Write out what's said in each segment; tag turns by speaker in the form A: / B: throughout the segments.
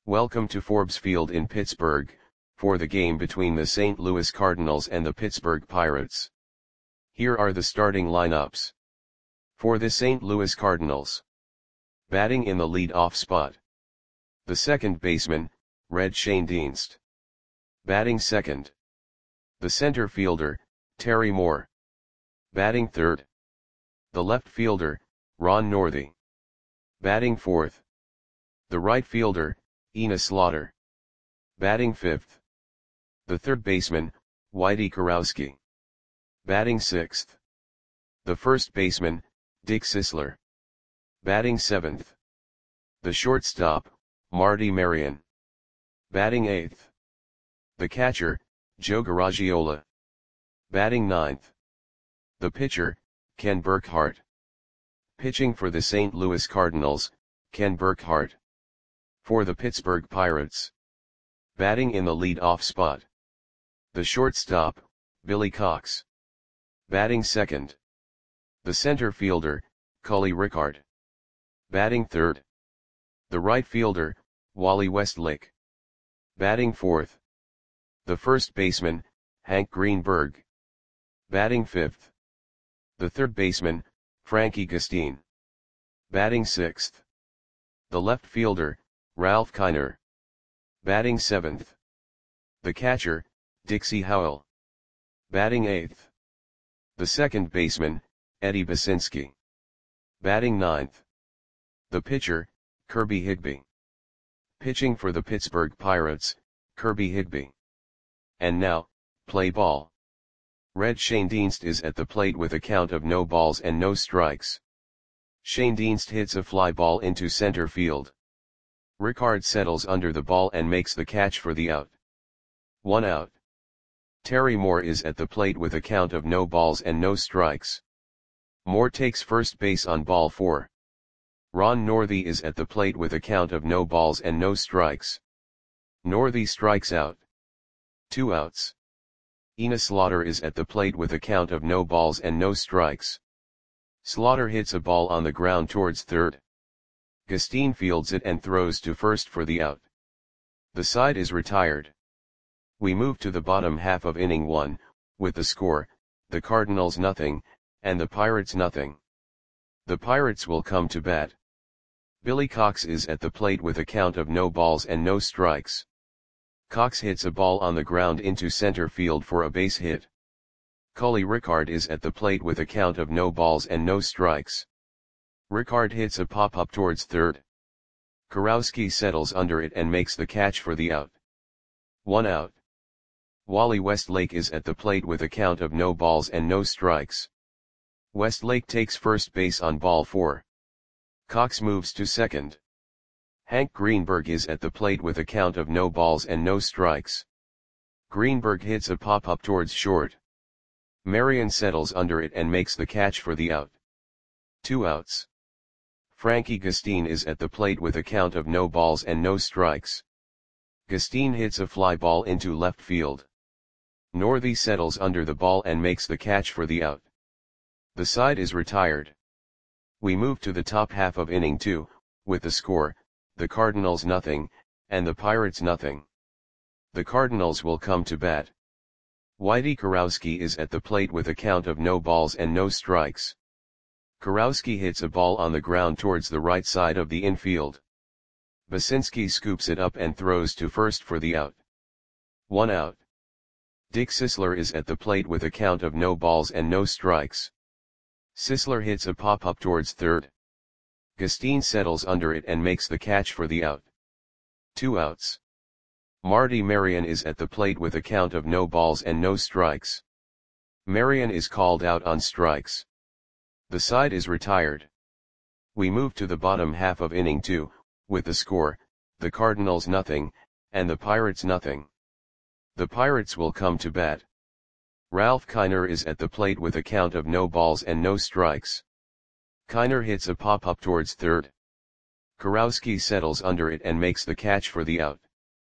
A: Welcome to Forbes Field in Pittsburgh, for the game between the St. Louis Cardinals and the Pittsburgh Pirates. Here are the starting lineups. For the St. Louis Cardinals. Batting in the lead-off spot. The second baseman, Red Schoendienst. Batting second. The center fielder, Terry Moore. Batting third. The left fielder, Ron Northey. Batting fourth. The right fielder, Enos Slaughter. Batting fifth. The third baseman, Whitey Kurowski. Batting sixth. The first baseman, Dick Sisler. Batting seventh. The shortstop, Marty Marion. Batting eighth. The catcher, Joe Garagiola. Batting ninth. The pitcher, Ken Burkhart. Pitching for the St. Louis Cardinals, Ken Burkhart. For the Pittsburgh Pirates. Batting in the lead-off spot. The shortstop, Billy Cox. Batting second. The center fielder, Cully Rickard. Batting third. The right fielder, Wally Westlake. Batting fourth. The first baseman, Hank Greenberg. Batting fifth. The third baseman, Frankie Gustin. Batting sixth. The left fielder, Ralph Kiner. Batting seventh. The catcher, Dixie Howell. Batting eighth. The second baseman, Eddie Basinski. Batting ninth. The pitcher, Kirby Higbee. Pitching for the Pittsburgh Pirates, Kirby Higbee. And now, play ball. Red Schoendienst is at the plate with a count of no balls and no strikes. Schoendienst hits a fly ball into center field. Rickard settles under the ball and makes the catch for the out. 1 out. Terry Moore is at the plate with a count of no balls and no strikes. Moore takes first base on ball 4. Ron Northey is at the plate with a count of no balls and no strikes. Northey strikes out. 2 outs. Enos Slaughter is at the plate with a count of no balls and no strikes. Slaughter hits a ball on the ground towards third. Gustin fields it and throws to first for the out. The side is retired. We move to the bottom half of inning 1, with the score, the Cardinals nothing, and the Pirates nothing. The Pirates will come to bat. Billy Cox is at the plate with a count of no balls and no strikes. Cox hits a ball on the ground into center field for a base hit. Cully Rickard is at the plate with a count of no balls and no strikes. Rickard hits a pop-up towards third. Kurowski settles under it and makes the catch for the out. 1 out. Wally Westlake is at the plate with a count of no balls and no strikes. Westlake takes first base on ball 4. Cox moves to second. Hank Greenberg is at the plate with a count of no balls and no strikes. Greenberg hits a pop-up towards short. Marion settles under it and makes the catch for the out. 2 outs. Frankie Gustin is at the plate with a count of no balls and no strikes. Gustin hits a fly ball into left field. Northey settles under the ball and makes the catch for the out. The side is retired. We move to the top half of inning 2, with the score, the Cardinals nothing, and the Pirates nothing. The Cardinals will come to bat. Whitey Kurowski is at the plate with a count of no balls and no strikes. Kurowski hits a ball on the ground towards the right side of the infield. Basinski scoops it up and throws to first for the out. 1 out. Dick Sisler is at the plate with a count of no balls and no strikes. Sisler hits a pop-up towards third. Gustin settles under it and makes the catch for the out. 2 outs. Marty Marion is at the plate with a count of no balls and no strikes. Marion is called out on strikes. The side is retired. We move to the bottom half of inning 2, with the score, the Cardinals nothing, and the Pirates nothing. The Pirates will come to bat. Ralph Kiner is at the plate with a count of no balls and no strikes. Kiner hits a pop-up towards third. Kurowski settles under it and makes the catch for the out.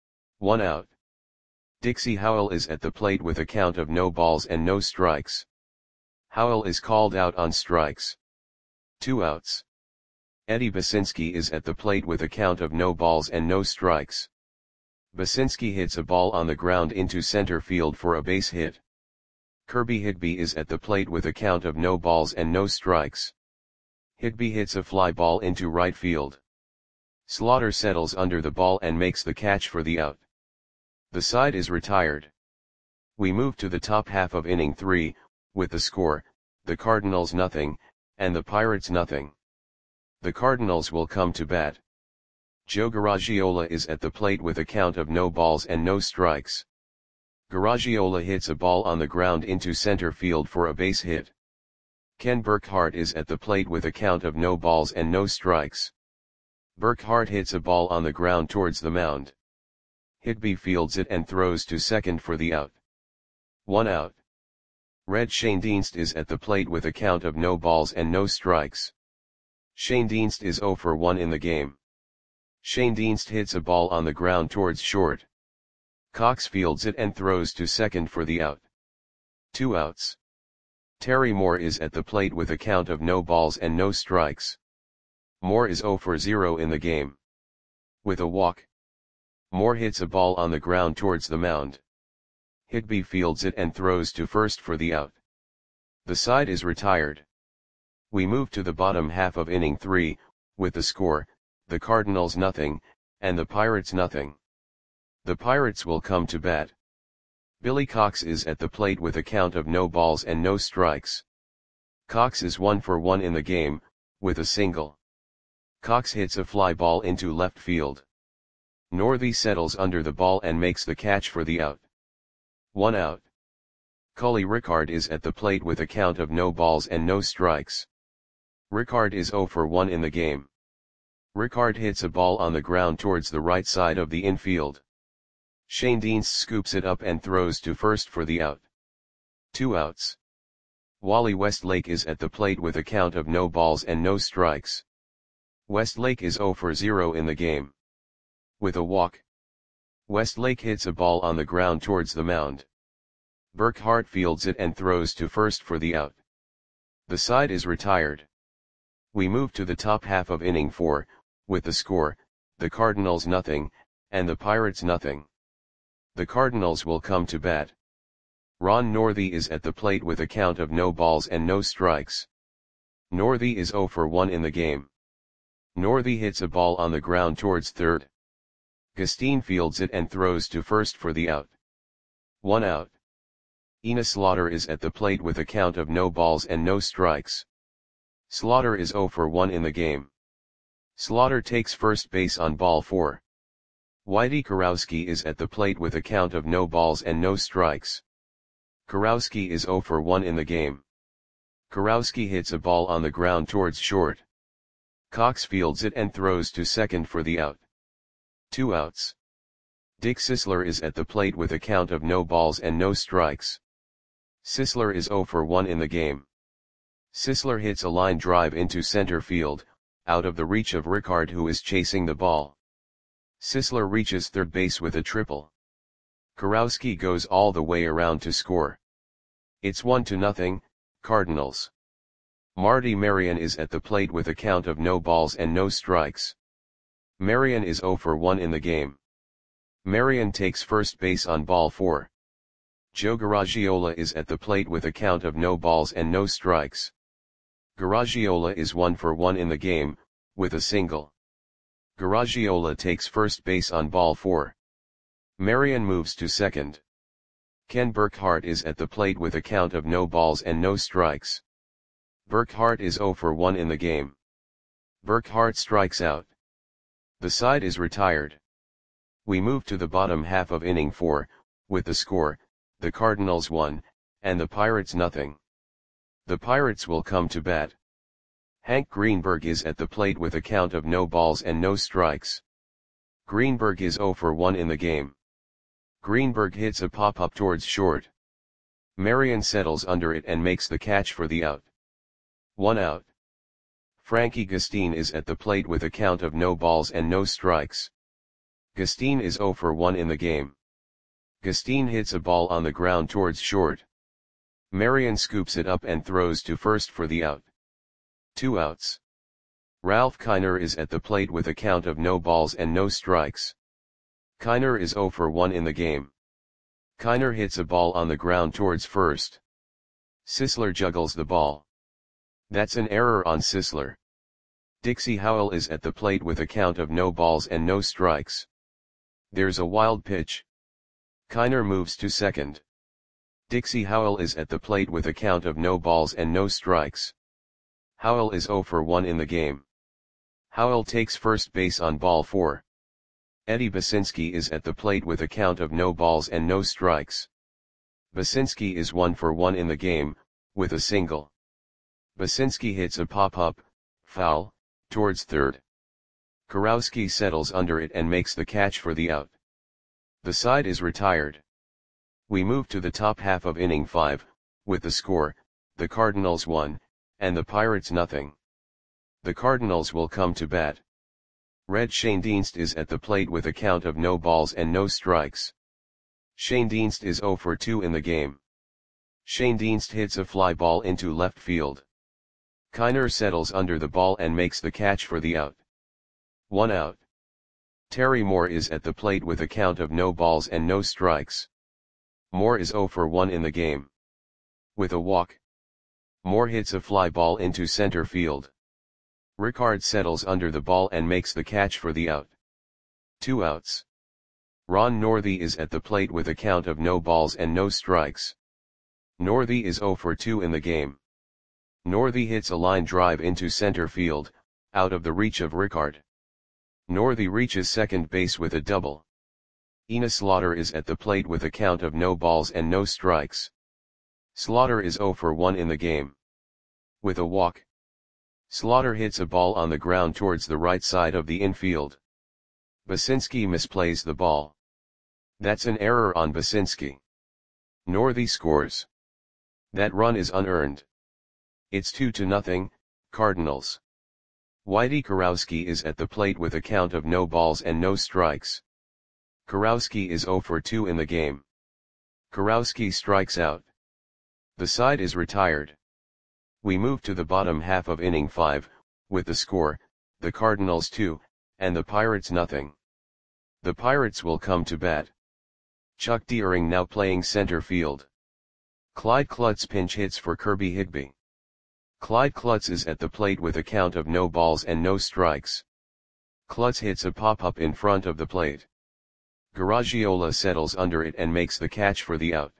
A: 1 out. Dixie Howell is at the plate with a count of no balls and no strikes. Howell is called out on strikes. 2 outs. Eddie Basinski is at the plate with a count of no balls and no strikes. Basinski hits a ball on the ground into center field for a base hit. Kirby Higby is at the plate with a count of no balls and no strikes. Higby hits a fly ball into right field. Slaughter settles under the ball and makes the catch for the out. The side is retired. We move to the top half of inning 3, with the score, the Cardinals nothing, and the Pirates nothing. The Cardinals will come to bat. Joe Garagiola is at the plate with a count of no balls and no strikes. Garagiola hits a ball on the ground into center field for a base hit. Ken Burkhart is at the plate with a count of no balls and no strikes. Burkhart hits a ball on the ground towards the mound. Higby fields it and throws to second for the out. 1 out. Red Schoendienst is at the plate with a count of no balls and no strikes. Schoendienst is 0 for 1 in the game. Schoendienst hits a ball on the ground towards short. Cox fields it and throws to second for the out. 2 outs. Terry Moore is at the plate with a count of no balls and no strikes. Moore is 0 for 0 in the game. With a walk, Moore hits a ball on the ground towards the mound. Higby fields it and throws to first for the out. The side is retired. We move to the bottom half of inning 3, with the score, the Cardinals nothing, and the Pirates nothing. The Pirates will come to bat. Billy Cox is at the plate with a count of no balls and no strikes. Cox is 1 for 1 in the game, with a single. Cox hits a fly ball into left field. Northey settles under the ball and makes the catch for the out. 1 out. Cully Rickard is at the plate with a count of no balls and no strikes. Rickard is 0 for 1 in the game. Rickard hits a ball on the ground towards the right side of the infield. Schoendienst scoops it up and throws to first for the out. 2 outs. Wally Westlake is at the plate with a count of no balls and no strikes. Westlake is 0 for 0 in the game. With a walk, Westlake hits a ball on the ground towards the mound. Burkhart fields it and throws to first for the out. The side is retired. We move to the top half of inning 4, with the score, the Cardinals nothing, and the Pirates nothing. The Cardinals will come to bat. Ron Northey is at the plate with a count of no balls and no strikes. Northey is 0 for 1 in the game. Northey hits a ball on the ground towards third. Gustine fields it and throws to first for the out. 1 out. Ina Slaughter is at the plate with a count of no balls and no strikes. Slaughter is 0 for 1 in the game. Slaughter takes first base on ball 4. Whitey Kurowski is at the plate with a count of no balls and no strikes. Kurowski is 0 for 1 in the game. Kurowski hits a ball on the ground towards short. Cox fields it and throws to second for the out. 2 outs. Dick Sisler is at the plate with a count of no balls and no strikes. Sisler is 0 for 1 in the game. Sisler hits a line drive into center field, out of the reach of Rickard who is chasing the ball. Sisler reaches third base with a triple. Kurowski goes all the way around to score. It's 1-0, Cardinals. Marty Marion is at the plate with a count of no balls and no strikes. Marion is 0 for 1 in the game. Marion takes first base on ball 4. Joe Garagiola is at the plate with a count of no balls and no strikes. Garagiola is 1 for 1 in the game, with a single. Garagiola takes first base on ball 4. Marion moves to second. Ken Burkhart is at the plate with a count of no balls and no strikes. Burkhart is 0 for 1 in the game. Burkhart strikes out. The side is retired. We move to the bottom half of inning 4, with the score, the Cardinals 1, and the Pirates nothing. The Pirates will come to bat. Hank Greenberg is at the plate with a count of no balls and no strikes. Greenberg is 0 for 1 in the game. Greenberg hits a pop-up towards short. Marion settles under it and makes the catch for the out. 1 out. Frankie Gustine is at the plate with a count of no balls and no strikes. Gustine is 0 for 1 in the game. Gustine hits a ball on the ground towards short. Marion scoops it up and throws to first for the out. 2 outs. Ralph Kiner is at the plate with a count of no balls and no strikes. Kiner is 0 for 1 in the game. Kiner hits a ball on the ground towards first. Sisler juggles the ball. That's an error on Sisler. Dixie Howell is at the plate with a count of no balls and no strikes. There's a wild pitch. Kiner moves to second. Dixie Howell is at the plate with a count of no balls and no strikes. Howell is 0 for 1 in the game. Howell takes first base on ball 4. Eddie Basinski is at the plate with a count of no balls and no strikes. Basinski is 1 for 1 in the game, with a single. Basinski hits a pop-up, foul, towards third. Kurowski settles under it and makes the catch for the out. The side is retired. We move to the top half of inning 5, with the score, the Cardinals 1, and the Pirates nothing. The Cardinals will come to bat. Red Schoendienst is at the plate with a count of no balls and no strikes. Schoendienst is 0 for 2 in the game. Schoendienst hits a fly ball into left field. Kiner settles under the ball and makes the catch for the out. 1 out. Terry Moore is at the plate with a count of no balls and no strikes. Moore is 0 for 1 in the game. With a walk. Moore hits a fly ball into center field. Rickard settles under the ball and makes the catch for the out. 2 outs. Ron Northey is at the plate with a count of no balls and no strikes. Northey is 0 for 2 in the game. Northey hits a line drive into center field, out of the reach of Rickard. Northey reaches second base with a double. Ina Slaughter is at the plate with a count of no balls and no strikes. Slaughter is 0 for 1 in the game. With a walk. Slaughter hits a ball on the ground towards the right side of the infield. Basinski misplays the ball. That's an error on Basinski. Northey scores. That run is unearned. It's 2-0, Cardinals. Whitey Kurowski is at the plate with a count of no balls and no strikes. Kurowski is 0 for 2 in the game. Kurowski strikes out. The side is retired. We move to the bottom half of inning 5, with the score, the Cardinals 2, and the Pirates nothing. The Pirates will come to bat. Chuck Deering now playing center field. Clyde Klutz pinch hits for Kirby Higbee. Clyde Klutz is at the plate with a count of no balls and no strikes. Klutz hits a pop-up in front of the plate. Garagiola settles under it and makes the catch for the out.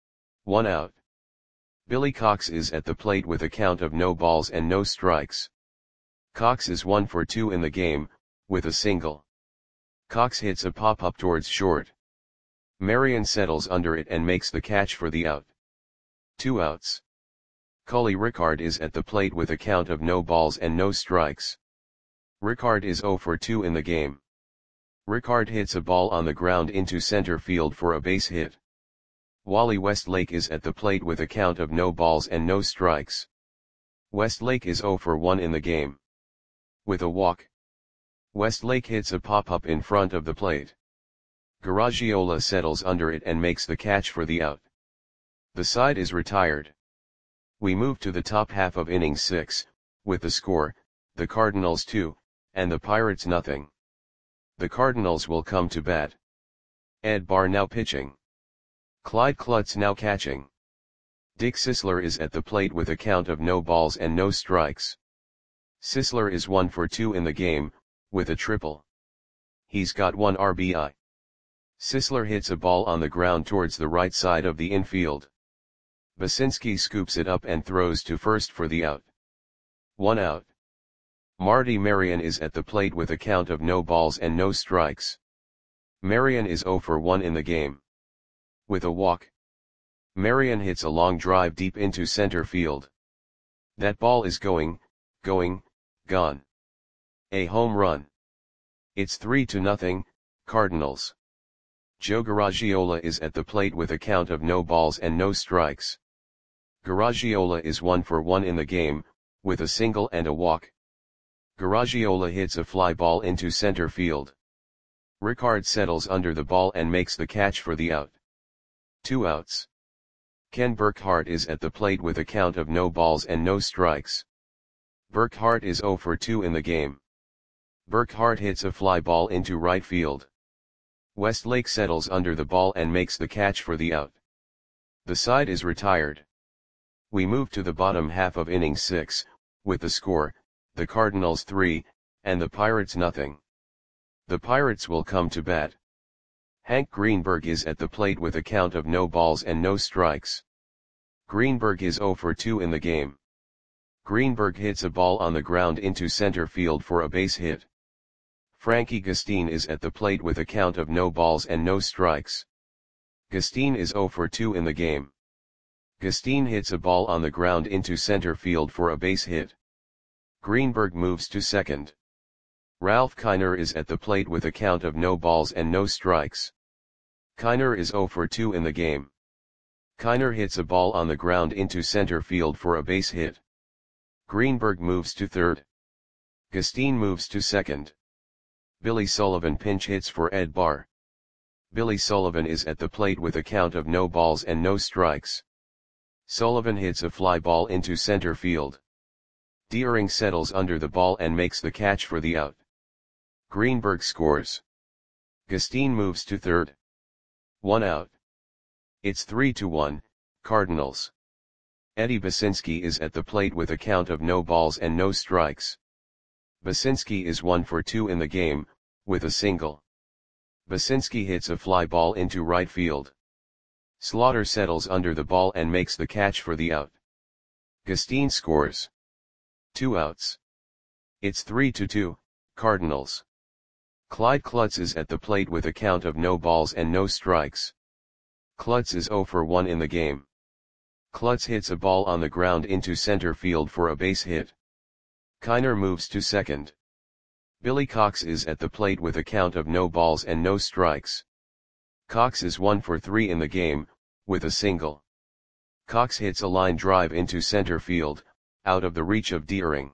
A: 1 out. Billy Cox is at the plate with a count of no balls and no strikes. Cox is 1 for 2 in the game, with a single. Cox hits a pop-up towards short. Marion settles under it and makes the catch for the out. 2 outs. Cully Rickard is at the plate with a count of no balls and no strikes. Rickard is 0 for 2 in the game. Rickard hits a ball on the ground into center field for a base hit. Wally Westlake is at the plate with a count of no balls and no strikes. Westlake is 0 for 1 in the game. With a walk. Westlake hits a pop-up in front of the plate. Garagiola settles under it and makes the catch for the out. The side is retired. We move to the top half of inning 6, with the score, the Cardinals 2, and the Pirates nothing. The Cardinals will come to bat. Ed Barr now pitching. Clyde Klutz now catching. Dick Sisler is at the plate with a count of no balls and no strikes. Sisler is 1 for 2 in the game, with a triple. He's got 1 RBI. Sisler hits a ball on the ground towards the right side of the infield. Basinski scoops it up and throws to first for the out. 1 out. Marty Marion is at the plate with a count of no balls and no strikes. Marion is 0 for 1 in the game. With a walk. Marion hits a long drive deep into center field. That ball is gone. A home run. It's 3-0, Cardinals. Joe Garagiola is at the plate with a count of no balls and no strikes. Garagiola is 1 for 1 in the game, with a single and a walk. Garagiola hits a fly ball into center field. Rickard settles under the ball and makes the catch for the out. 2 outs. Ken Burkhart is at the plate with a count of no balls and no strikes. Burkhart is 0 for 2 in the game. Burkhart hits a fly ball into right field. Westlake settles under the ball and makes the catch for the out. The side is retired. We move to the bottom half of inning 6, with the score, the Cardinals 3, and the Pirates nothing. The Pirates will come to bat. Hank Greenberg is at the plate with a count of no balls and no strikes. Greenberg is 0 for 2 in the game. Greenberg hits a ball on the ground into center field for a base hit. Frankie Gustin is at the plate with a count of no balls and no strikes. Gustin is 0 for 2 in the game. Gustin hits a ball on the ground into center field for a base hit. Greenberg moves to second. Ralph Kiner is at the plate with a count of no balls and no strikes. Kiner is 0 for 2 in the game. Kiner hits a ball on the ground into center field for a base hit. Greenberg moves to third. Gustin moves to second. Billy Sullivan pinch hits for Ed Barr. Billy Sullivan is at the plate with a count of no balls and no strikes. Sullivan hits a fly ball into center field. Deering settles under the ball and makes the catch for the out. Greenberg scores. Gustin moves to third. 1 out. It's 3-1, Cardinals. Eddie Basinski is at the plate with a count of no balls and no strikes. Basinski is 1 for 2 in the game, with a single. Basinski hits a fly ball into right field. Slaughter settles under the ball and makes the catch for the out. Gustin scores. 2 outs. It's 3-2, Cardinals. Clyde Klutz is at the plate with a count of no balls and no strikes. Klutz is 0 for 1 in the game. Klutz hits a ball on the ground into center field for a base hit. Kiner moves to second. Billy Cox is at the plate with a count of no balls and no strikes. Cox is 1 for 3 in the game, with a single. Cox hits a line drive into center field, out of the reach of Deering.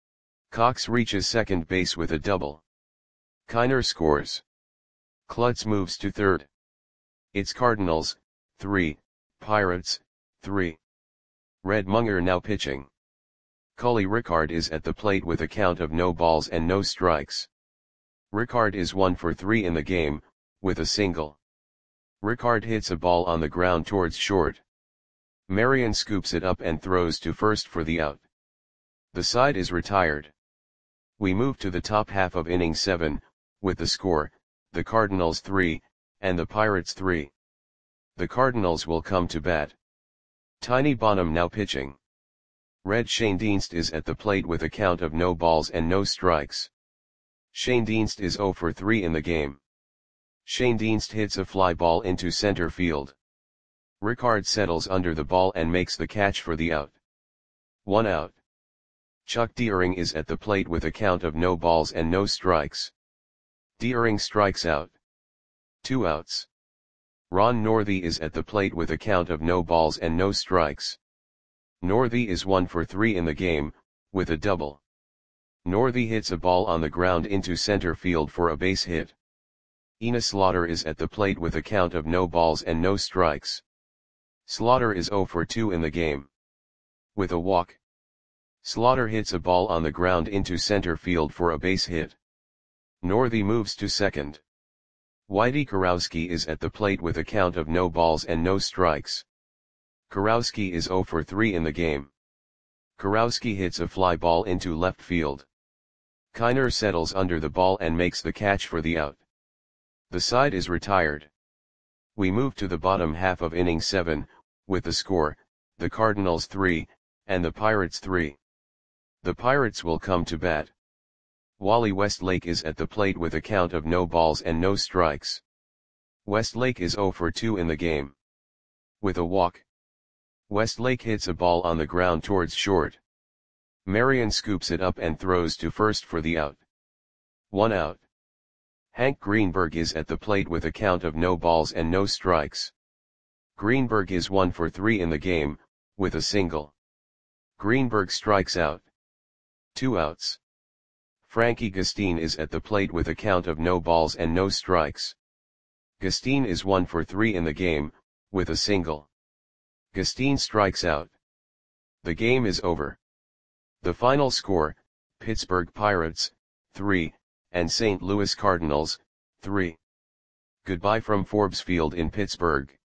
A: Cox reaches second base with a double. Kiner scores. Klutz moves to third. It's Cardinals, 3, Pirates, 3. Red Munger now pitching. Cully Rickard is at the plate with a count of no balls and no strikes. Rickard is 1 for 3 in the game, with a single. Rickard hits a ball on the ground towards short. Marion scoops it up and throws to first for the out. The side is retired. We move to the top half of inning 7, with the score, the Cardinals 3, and the Pirates 3. The Cardinals will come to bat. Tiny Bonham now pitching. Red Schoendienst is at the plate with a count of no balls and no strikes. Schoendienst is 0 for 3 in the game. Schoendienst hits a fly ball into center field. Rickard settles under the ball and makes the catch for the out. 1 out. Chuck Deering is at the plate with a count of no balls and no strikes. Deering strikes out. 2 outs. Ron Northey is at the plate with a count of no balls and no strikes. Northey is 1 for 3 in the game, with a double. Northey hits a ball on the ground into center field for a base hit. Ina Slaughter is at the plate with a count of no balls and no strikes. Slaughter is 0 for 2 in the game. With a walk. Slaughter hits a ball on the ground into center field for a base hit. Northey moves to second. Whitey Kurowski is at the plate with a count of no balls and no strikes. Kurowski is 0 for 3 in the game. Kurowski hits a fly ball into left field. Kiner settles under the ball and makes the catch for the out. The side is retired. We move to the bottom half of inning 7, with the score, the Cardinals 3, and the Pirates 3. The Pirates will come to bat. Wally Westlake is at the plate with a count of no balls and no strikes. Westlake is 0 for 2 in the game. With a walk. Westlake hits a ball on the ground towards short. Marion scoops it up and throws to first for the out. 1 out. Hank Greenberg is at the plate with a count of no balls and no strikes. Greenberg is 1 for 3 in the game, with a single. Greenberg strikes out. 2 outs. Frankie Gustin is at the plate with a count of no balls and no strikes. Gustin is 1 for 3 in the game, with a single. Gustin strikes out. The game is over. The final score, Pittsburgh Pirates, 3, and St. Louis Cardinals, 3. Goodbye from Forbes Field in Pittsburgh.